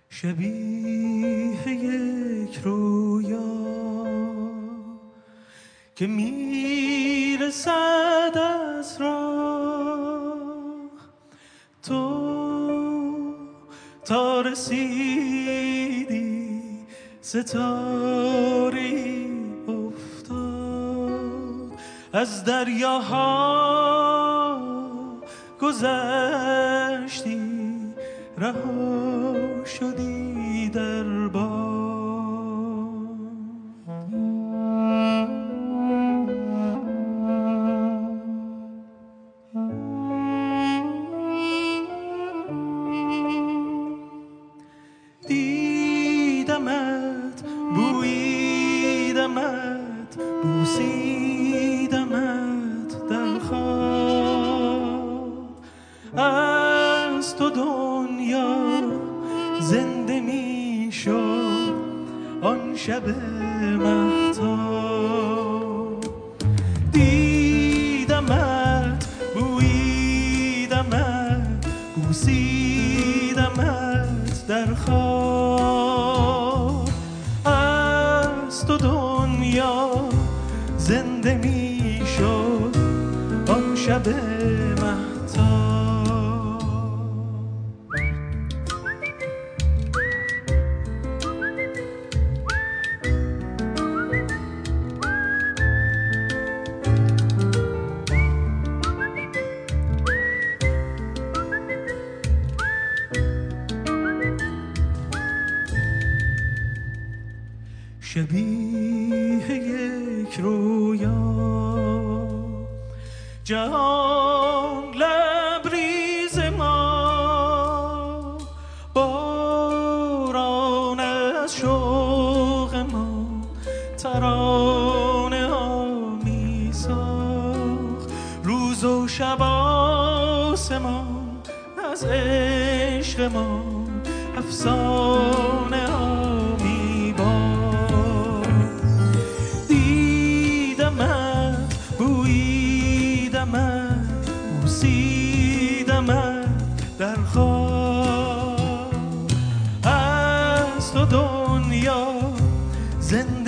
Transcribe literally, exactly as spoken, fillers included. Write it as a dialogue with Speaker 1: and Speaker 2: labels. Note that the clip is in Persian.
Speaker 1: شبیه یک رویا که میرسد از راه، تو تا رسیدی ستاری افتاد، از دریاها گذشتی رها شدی در باد. دیدمت، بوییدمت، بوسیدمت در خواب، از تو دنیا زنده می شد آن شب مهتاب. دیدمت، بوییدمت، بوسیدمت در خواب، از تو دنیا زنده می شد آن شب مهتاب. شبیه یک رویا جهان لبریز ما، باران از شوق ما ترانه ها می ساخت، روز و شب آسمان از عشق ما افسانه ها می باخت. دیدمت، بوییدمت، بوسیدمت در خواب، از تو دنیا زنده